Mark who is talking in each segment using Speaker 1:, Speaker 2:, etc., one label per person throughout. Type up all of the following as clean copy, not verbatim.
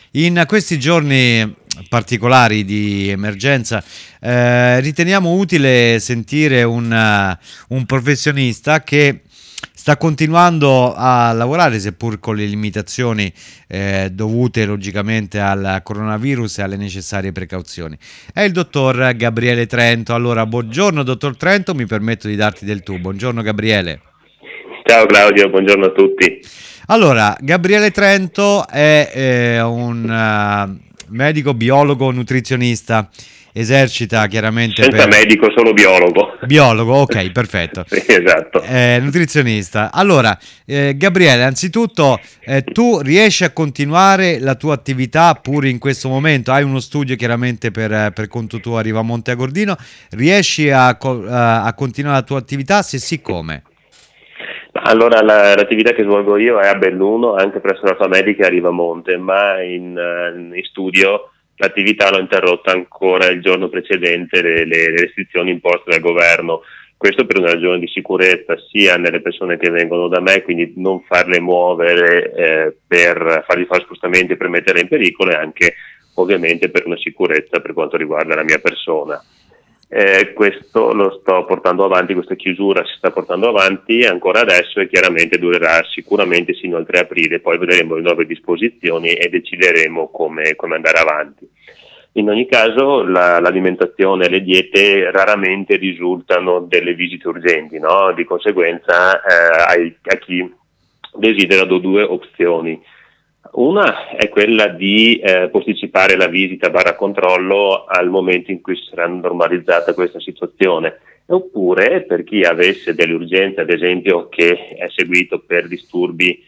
Speaker 1: In questi giorni particolari di emergenza, riteniamo utile sentire un professionista che sta continuando a lavorare, seppur con le limitazioni dovute logicamente al coronavirus e alle necessarie precauzioni. È il dottor Gabriele Trento. Allora, buongiorno dottor Trento, mi permetto di darti del tu. Buongiorno Gabriele.
Speaker 2: Ciao Claudio, buongiorno a tutti.
Speaker 1: Allora, Gabriele Trento è un medico, biologo, nutrizionista, esercita chiaramente
Speaker 2: Senza medico, solo biologo.
Speaker 1: Biologo, ok, perfetto.
Speaker 2: Sì, esatto.
Speaker 1: Nutrizionista. Allora, Gabriele, anzitutto, tu riesci a continuare la tua attività pure in questo momento? Hai uno studio chiaramente per conto tuo a Rivamonte Agordino, riesci a continuare la tua attività? Se sì, come?
Speaker 2: Allora, l'attività che svolgo io è a Belluno, anche presso la Famedica a Rivamonte, ma in studio l'attività l'ho interrotta ancora il giorno precedente le restrizioni imposte dal governo. Questo per una ragione di sicurezza sia nelle persone che vengono da me, quindi non farle muovere per fargli fare spostamenti e per metterle in pericolo, e anche ovviamente per una sicurezza per quanto riguarda la mia persona. Questo lo sto portando avanti, questa chiusura si sta portando avanti ancora adesso e chiaramente durerà sicuramente sino al 3 aprile, poi vedremo le nuove disposizioni e decideremo come andare avanti. In ogni caso l'alimentazione e le diete raramente risultano delle visite urgenti, no? Di conseguenza a chi desidera do due opzioni. Una è quella di posticipare la visita / controllo al momento in cui sarà normalizzata questa situazione, oppure per chi avesse delle urgenze, ad esempio che è seguito per disturbi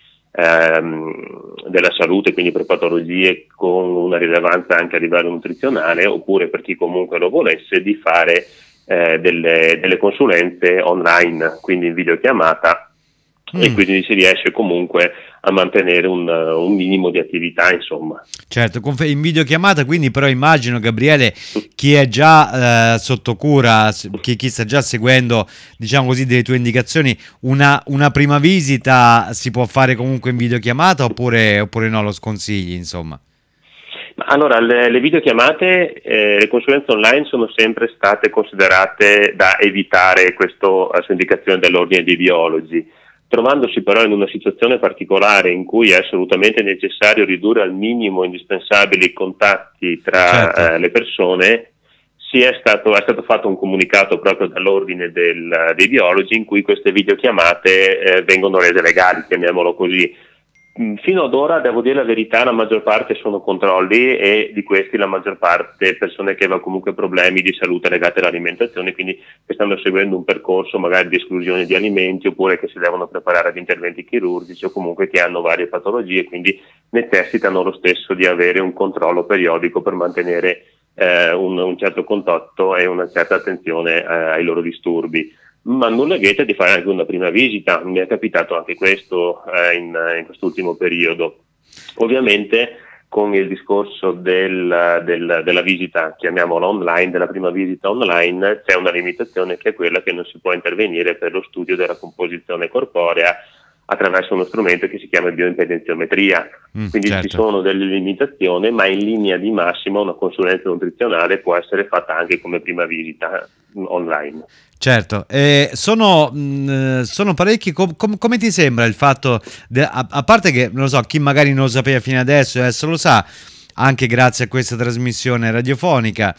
Speaker 2: della salute, quindi per patologie con una rilevanza anche a livello nutrizionale, oppure per chi comunque lo volesse, di fare delle consulenze online, quindi in videochiamata, e quindi si riesce comunque a mantenere un minimo di attività, insomma.
Speaker 1: Certo, in videochiamata, quindi però immagino, Gabriele, chi è già sotto cura, chi sta già seguendo, diciamo così, delle tue indicazioni, una prima visita si può fare comunque in videochiamata oppure no, lo sconsigli, insomma?
Speaker 2: Allora, le videochiamate, le consulenze online sono sempre state considerate da evitare, questo a su indicazione dell'ordine dei biologi. Trovandosi però in una situazione particolare in cui è assolutamente necessario ridurre al minimo indispensabile i contatti tra le persone, è stato fatto un comunicato proprio dall'ordine dei biologi in cui queste videochiamate vengono rese legali, chiamiamolo così. Fino ad ora, devo dire la verità, la maggior parte sono controlli, e di questi la maggior parte persone che avevano comunque problemi di salute legati all'alimentazione, quindi che stanno seguendo un percorso magari di esclusione di alimenti, oppure che si devono preparare ad interventi chirurgici, o comunque che hanno varie patologie, quindi necessitano lo stesso di avere un controllo periodico per mantenere un certo contatto e una certa attenzione ai loro disturbi. Ma nulla vieta di fare anche una prima visita, mi è capitato anche questo in quest'ultimo periodo. Ovviamente con il discorso della visita, chiamiamola online, della prima visita online, c'è una limitazione, che è quella che non si può intervenire per lo studio della composizione corporea attraverso uno strumento che si chiama bioimpedenziometria. Quindi
Speaker 1: certo.
Speaker 2: Ci sono delle limitazioni, ma in linea di massima una consulenza nutrizionale può essere fatta anche come prima visita online.
Speaker 1: Certo, sono parecchi. Come ti sembra il fatto, a parte che, non lo so, chi magari non lo sapeva fino adesso e adesso lo sa, anche grazie a questa trasmissione radiofonica,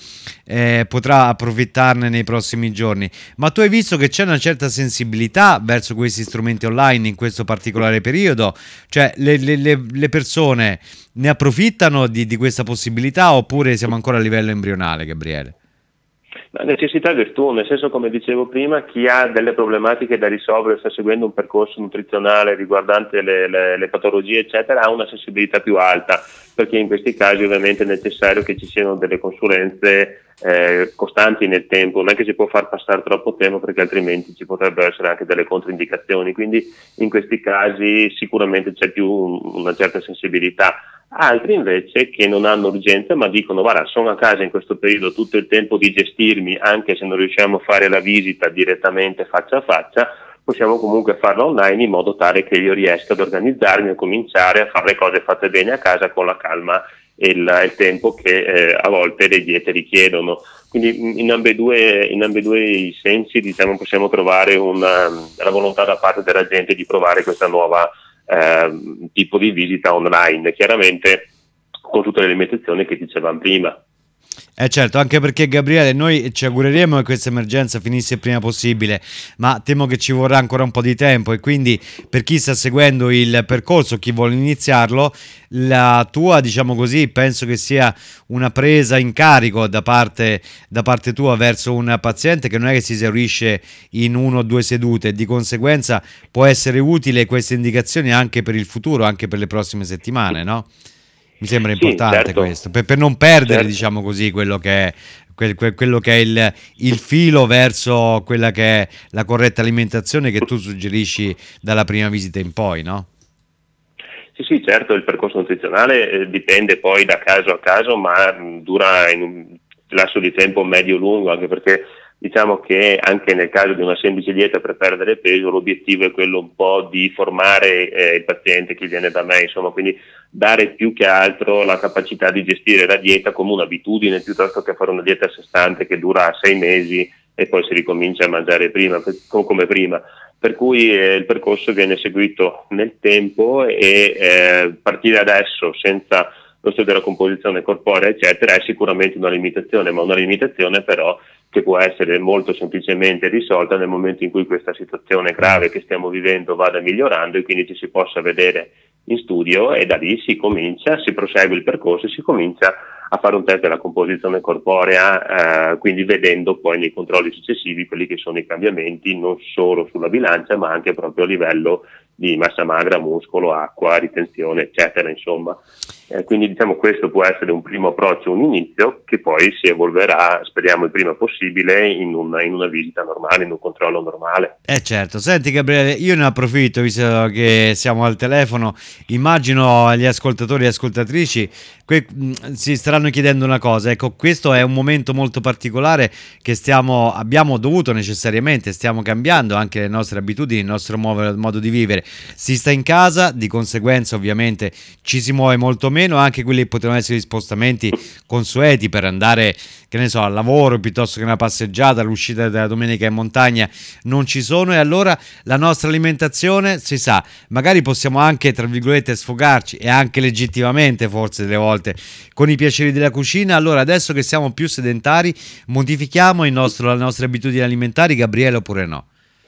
Speaker 1: potrà approfittarne nei prossimi giorni, ma tu hai visto che c'è una certa sensibilità verso questi strumenti online in questo particolare periodo? Cioè le persone ne approfittano di questa possibilità, oppure siamo ancora a livello embrionale, Gabriele?
Speaker 2: La necessità è virtù, nel senso, come dicevo prima, chi ha delle problematiche da risolvere, sta seguendo un percorso nutrizionale riguardante le patologie eccetera, ha una sensibilità più alta, perché in questi casi ovviamente è necessario che ci siano delle consulenze costanti nel tempo, non è che si può far passare troppo tempo, perché altrimenti ci potrebbero essere anche delle controindicazioni, quindi in questi casi sicuramente c'è più una certa sensibilità. Altri invece che non hanno urgenza, ma dicono: guarda, sono a casa in questo periodo, tutto il tempo di gestirmi, anche se non riusciamo a fare la visita direttamente faccia a faccia, possiamo comunque farla online, in modo tale che io riesca ad organizzarmi e cominciare a fare le cose fatte bene a casa con la calma il tempo che a volte le diete richiedono. Quindi in ambedue i sensi, diciamo, possiamo trovare la volontà da parte della gente di provare questa nuova tipo di visita online, chiaramente con tutte le limitazioni che dicevamo prima.
Speaker 1: Certo, anche perché Gabriele, noi ci augureremo che questa emergenza finisse il prima possibile, ma temo che ci vorrà ancora un po' di tempo, e quindi per chi sta seguendo il percorso, chi vuole iniziarlo, la tua, diciamo così, penso che sia una presa in carico da parte tua verso un paziente che non è che si esaurisce in 1 o 2 sedute, di conseguenza può essere utile queste indicazioni anche per il futuro, anche per le prossime settimane, no? Mi sembra
Speaker 2: Sì,
Speaker 1: importante
Speaker 2: certo,
Speaker 1: questo, per non perdere,
Speaker 2: certo.
Speaker 1: diciamo così, quello che è, quello che è il filo verso quella che è la corretta alimentazione che tu suggerisci dalla prima visita in poi, no?
Speaker 2: Sì, sì, certo, il percorso nutrizionale dipende poi da caso a caso, ma dura in un lasso di tempo medio-lungo, anche perché diciamo che anche nel caso di una semplice dieta per perdere peso, l'obiettivo è quello un po' di formare il paziente che viene da me, insomma, quindi dare più che altro la capacità di gestire la dieta come un'abitudine piuttosto che fare una dieta a sé stante che dura 6 mesi e poi si ricomincia a mangiare come prima. Per cui il percorso viene seguito nel tempo e partire adesso senza lo studio della composizione corporea eccetera è sicuramente una limitazione, ma una limitazione però che può essere molto semplicemente risolta nel momento in cui questa situazione grave che stiamo vivendo vada migliorando e quindi ci si possa vedere in studio, e da lì si prosegue il percorso e si comincia a fare un test della composizione corporea, quindi vedendo poi nei controlli successivi quelli che sono i cambiamenti non solo sulla bilancia ma anche proprio a livello di massa magra, muscolo, acqua, ritenzione eccetera, insomma. Quindi diciamo questo può essere un primo approccio, un inizio che poi si evolverà, speriamo il prima possibile, in una visita normale, in un controllo normale.
Speaker 1: Certo, senti Gabriele, io ne approfitto visto che siamo al telefono, immagino gli ascoltatori e ascoltatrici si staranno chiedendo una cosa, ecco, questo è un momento molto particolare che abbiamo dovuto necessariamente, stiamo cambiando anche le nostre abitudini, il nostro modo di vivere, si sta in casa, di conseguenza ovviamente ci si muove molto meno, anche quelli che potevano essere gli spostamenti consueti per andare, che ne so, al lavoro piuttosto che una passeggiata, l'uscita della domenica in montagna non ci sono, e allora la nostra alimentazione, si sa, magari possiamo anche tra virgolette sfogarci, e anche legittimamente forse delle volte, con i piaceri della cucina. Allora adesso che siamo più sedentari modifichiamo le nostre abitudini alimentari, Gabriele, oppure no?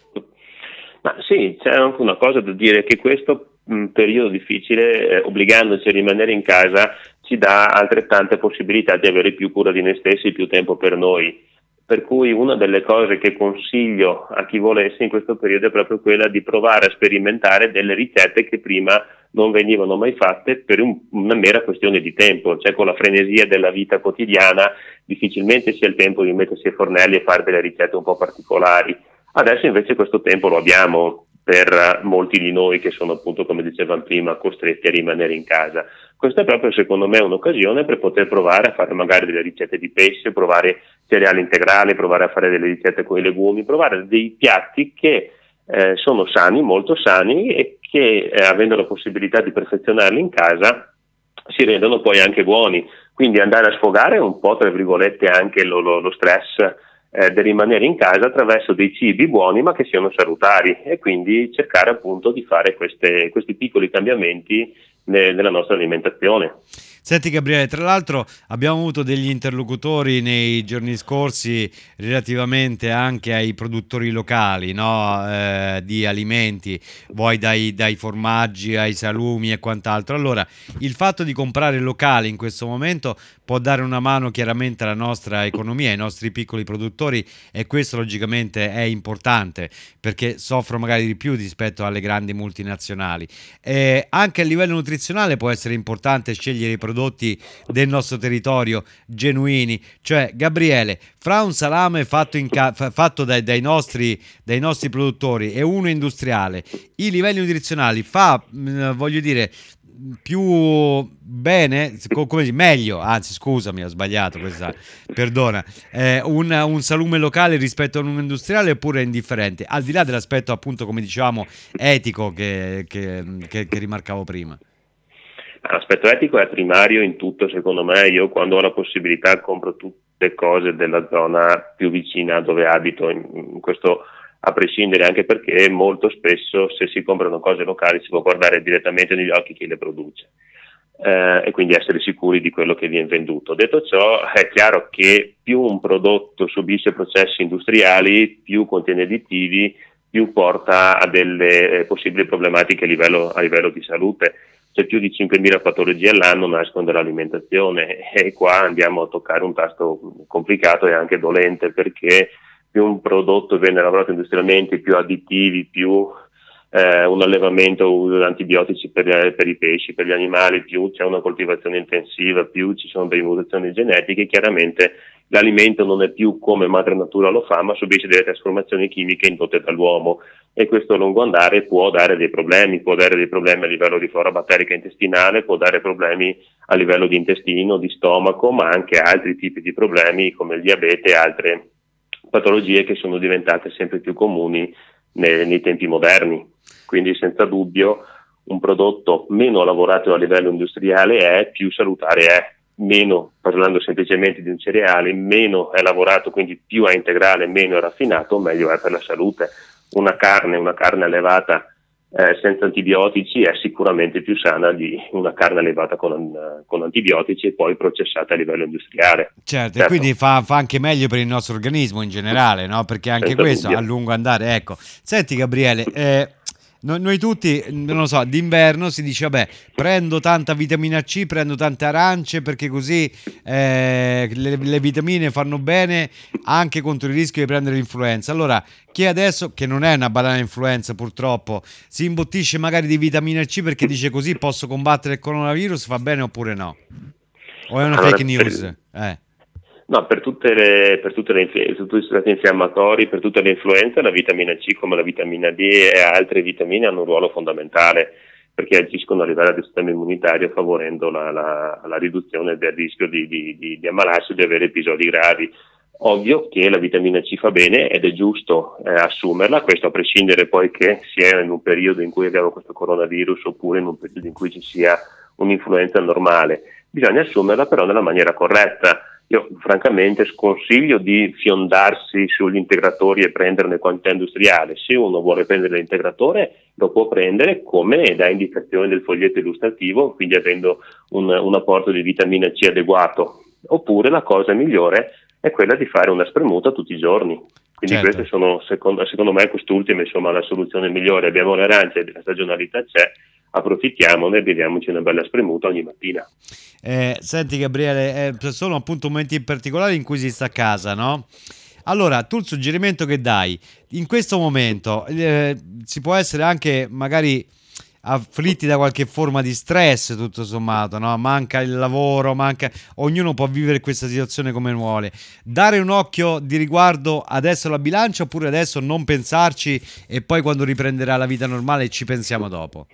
Speaker 2: Ma sì, c'è anche una cosa da dire, che questo periodo difficile, obbligandoci a rimanere in casa, ci dà altrettante possibilità di avere più cura di noi stessi, più tempo per noi. Per cui una delle cose che consiglio a chi volesse in questo periodo è proprio quella di provare a sperimentare delle ricette che prima non venivano mai fatte per una mera questione di tempo, cioè con la frenesia della vita quotidiana difficilmente si ha il tempo di mettersi ai fornelli e fare delle ricette un po' particolari. Adesso invece questo tempo lo abbiamo per molti di noi che sono appunto, come dicevamo prima, costretti a rimanere in casa. Questa è proprio secondo me un'occasione per poter provare a fare magari delle ricette di pesce, provare cereali integrali, provare a fare delle ricette con i legumi, provare dei piatti che sono sani, molto sani, e che avendo la possibilità di perfezionarli in casa si rendono poi anche buoni. Quindi andare a sfogare un po', tra virgolette, anche lo stress di rimanere in casa attraverso dei cibi buoni ma che siano salutari, e quindi cercare appunto di fare questi piccoli cambiamenti nella nostra alimentazione.
Speaker 1: Senti Gabriele, tra l'altro abbiamo avuto degli interlocutori nei giorni scorsi relativamente anche ai produttori locali, no? Di alimenti, vuoi dai formaggi ai salumi e quant'altro. Allora, il fatto di comprare locale in questo momento può dare una mano chiaramente alla nostra economia, ai nostri piccoli produttori, e questo logicamente è importante perché soffrono magari di più rispetto alle grandi multinazionali. Anche a livello nutrizionale può essere importante scegliere i prodotti del nostro territorio genuini, cioè Gabriele, fra un salame fatto dai nostri produttori e uno industriale, i livelli nutrizionali voglio dire più bene, meglio, anzi scusami, ho sbagliato questa, perdona, un salume locale rispetto a un industriale, oppure è indifferente, al di là dell'aspetto appunto come dicevamo etico che rimarcavo prima?
Speaker 2: L'aspetto etico è primario in tutto, secondo me. Io quando ho la possibilità compro tutte cose della zona più vicina dove abito, questo a prescindere, anche perché molto spesso se si comprano cose locali si può guardare direttamente negli occhi chi le produce. E quindi essere sicuri di quello che viene venduto. Detto ciò, è chiaro che più un prodotto subisce processi industriali, più contiene additivi, più porta a delle possibili problematiche a livello di salute. C'è più di 5.000 patologie all'anno nascono dall'alimentazione, e qua andiamo a toccare un tasto complicato e anche dolente, perché più un prodotto viene lavorato industrialmente, più additivi, più un allevamento, uso di antibiotici per i pesci, per gli animali, più c'è una coltivazione intensiva, più ci sono delle mutazioni genetiche, chiaramente l'alimento non è più come madre natura lo fa, ma subisce delle trasformazioni chimiche indotte dall'uomo, e questo a lungo andare può dare dei problemi a livello di flora batterica intestinale, può dare problemi a livello di intestino, di stomaco, ma anche altri tipi di problemi come il diabete e altre patologie che sono diventate sempre più comuni nei tempi moderni. Quindi senza dubbio un prodotto meno lavorato a livello industriale è più salutare, è meno, parlando semplicemente di un cereale, meno è lavorato, quindi più è integrale, meno è raffinato, meglio è per la salute. Una carne allevata senza antibiotici è sicuramente più sana di una carne allevata con antibiotici e poi processata a livello industriale.
Speaker 1: Certo, e quindi fa anche meglio per il nostro organismo in generale, no? Perché anche
Speaker 2: Senza
Speaker 1: questo
Speaker 2: dubbio.
Speaker 1: a lungo andare, ecco. Senti Gabriele, noi tutti, non lo so, d'inverno si dice, vabbè, prendo tanta vitamina C, prendo tante arance perché così le vitamine fanno bene anche contro il rischio di prendere l'influenza. Allora, chi adesso, che non è una banale influenza purtroppo, si imbottisce magari di vitamina C perché dice così posso combattere il coronavirus, fa bene oppure no? O è una fake news?
Speaker 2: No, per tutti gli stati infiammatori, per tutte le influenze, la vitamina C come la vitamina D e altre vitamine hanno un ruolo fondamentale, perché agiscono a livello del sistema immunitario favorendo la riduzione del rischio di ammalarsi o di avere episodi gravi. Ovvio che la vitamina C fa bene ed è giusto assumerla, questo a prescindere poi che sia in un periodo in cui abbiamo questo coronavirus oppure in un periodo in cui ci sia un'influenza normale. Bisogna assumerla però nella maniera corretta. Io francamente sconsiglio di fiondarsi sugli integratori e prenderne quantità industriale. Se uno vuole prendere l'integratore lo può prendere come da indicazione del foglietto illustrativo, quindi avendo un apporto di vitamina C adeguato. Oppure la cosa migliore è quella di fare una spremuta tutti i giorni. Quindi
Speaker 1: Certo.
Speaker 2: queste sono, secondo me, quest'ultima insomma la soluzione migliore. Abbiamo le arance, la stagionalità c'è, approfittiamone e beviamoci una bella spremuta ogni mattina.
Speaker 1: Senti Gabriele, sono appunto momenti in particolare in cui si sta a casa, no? Allora, tu il suggerimento che dai in questo momento si può essere anche magari afflitti da qualche forma di stress, tutto sommato, no? Manca il lavoro, ognuno può vivere questa situazione come vuole. Dare un occhio di riguardo adesso alla bilancia oppure adesso non pensarci e poi quando riprenderà la vita normale ci pensiamo dopo?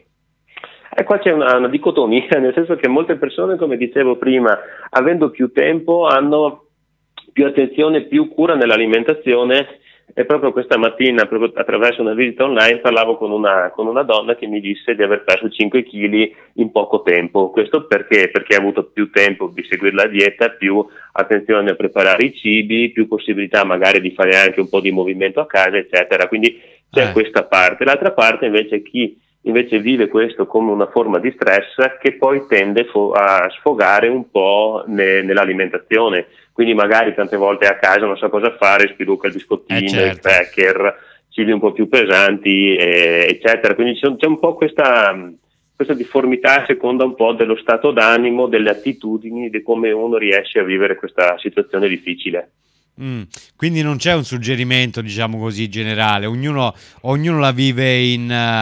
Speaker 2: E qua c'è una dicotomia, nel senso che molte persone, come dicevo prima, avendo più tempo, hanno più attenzione, più cura nell'alimentazione, e proprio questa mattina, proprio attraverso una visita online, parlavo con una donna che mi disse di aver perso 5 kg in poco tempo. Questo perché? Perché ha avuto più tempo di seguire la dieta, più attenzione a preparare i cibi, più possibilità magari di fare anche un po' di movimento a casa, eccetera. Quindi c'è questa parte. L'altra parte invece chi vive questo come una forma di stress che poi tende a sfogare un po' nell'alimentazione, quindi magari tante volte a casa non sa cosa fare, spilucca il biscottino,
Speaker 1: Certo.
Speaker 2: il cracker, cibi un po' più pesanti, eccetera. Quindi c'è un po' questa difformità a seconda un po' dello stato d'animo, delle attitudini, di come uno riesce a vivere questa situazione difficile.
Speaker 1: Quindi non c'è un suggerimento, diciamo così, generale, ognuno la vive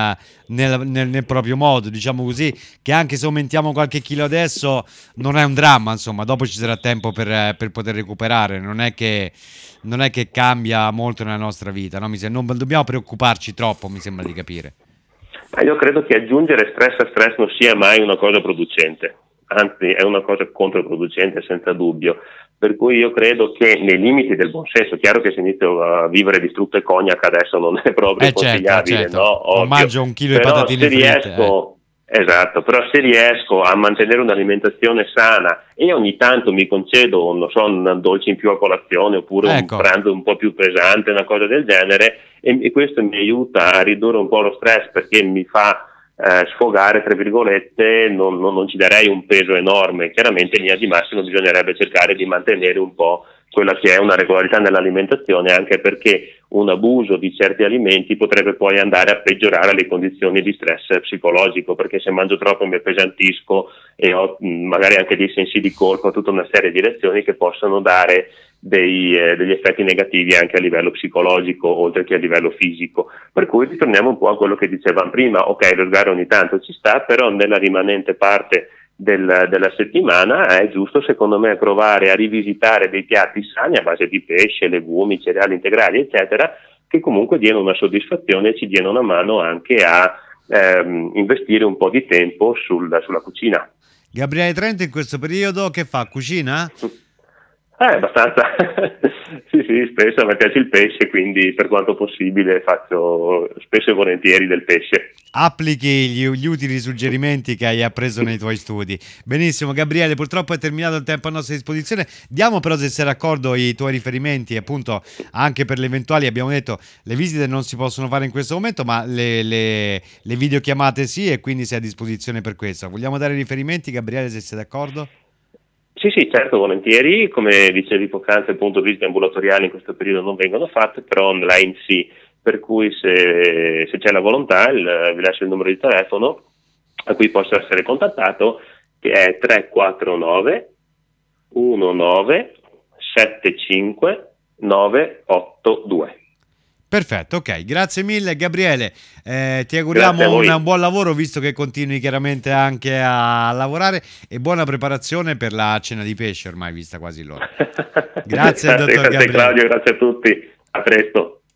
Speaker 1: nel proprio modo, diciamo così, che anche se aumentiamo qualche chilo adesso non è un dramma, insomma, dopo ci sarà tempo per poter recuperare, non è che cambia molto nella nostra vita, no? Non dobbiamo preoccuparci troppo, mi sembra di capire.
Speaker 2: Ma io credo che aggiungere stress a stress non sia mai una cosa producente, anzi è una cosa controproducente senza dubbio. Per cui io credo che nei limiti del buon senso, chiaro che se inizio a vivere di frutta e cognac adesso non è proprio consigliabile,
Speaker 1: certo.
Speaker 2: no? Ovvio.
Speaker 1: Mangio un chilo di
Speaker 2: Però
Speaker 1: patatine
Speaker 2: se
Speaker 1: fritte.
Speaker 2: riesco Esatto, però se riesco a mantenere un'alimentazione sana e ogni tanto mi concedo, non so, un dolce in più a colazione oppure un
Speaker 1: Ecco.
Speaker 2: pranzo un po' più pesante, una cosa del genere, e questo mi aiuta a ridurre un po' lo stress perché mi fa sfogare, tra virgolette, non ci darei un peso enorme. Chiaramente in linea di massimo bisognerebbe cercare di mantenere un po' quella che è una regolarità nell'alimentazione, anche perché un abuso di certi alimenti potrebbe poi andare a peggiorare le condizioni di stress psicologico, perché se mangio troppo mi appesantisco e ho magari anche dei sensi di colpa, tutta una serie di reazioni che possono dare degli effetti negativi anche a livello psicologico oltre che a livello fisico. Per cui ritorniamo un po' a quello che dicevamo prima, ok, lo sgarro ogni tanto ci sta, però nella rimanente parte della settimana è giusto secondo me provare a rivisitare dei piatti sani a base di pesce, legumi, cereali integrali eccetera, che comunque diano una soddisfazione e ci diano una mano anche a investire un po' di tempo sulla cucina.
Speaker 1: Gabriele Trento in questo periodo che fa? Cucina?
Speaker 2: Abbastanza. Sì, spesso a me piace il pesce, quindi per quanto possibile faccio spesso e volentieri del pesce.
Speaker 1: Applichi gli utili suggerimenti che hai appreso nei tuoi studi. Benissimo, Gabriele, purtroppo è terminato il tempo a nostra disposizione. Diamo però, se sei d'accordo, i tuoi riferimenti, appunto, anche per le eventuali, abbiamo detto, le visite non si possono fare in questo momento, ma le videochiamate sì, e quindi sei a disposizione per questo. Vogliamo dare riferimenti, Gabriele, se sei d'accordo?
Speaker 2: Sì, certo, volentieri. Come dicevi poc'anzi, appunto, visite ambulatoriali in questo periodo non vengono fatte, però online sì. Per cui se c'è la volontà vi lascio il numero di telefono a cui posso essere contattato, che è 349 19 75 982.
Speaker 1: Perfetto, ok, grazie mille Gabriele, ti
Speaker 2: Grazie
Speaker 1: auguriamo
Speaker 2: a voi.
Speaker 1: un buon lavoro visto che continui chiaramente anche a lavorare e buona preparazione per la cena di pesce ormai vista quasi l'ora. Grazie
Speaker 2: Grazie,
Speaker 1: dottor
Speaker 2: grazie
Speaker 1: Gabriele.
Speaker 2: Claudio, grazie a tutti. A presto.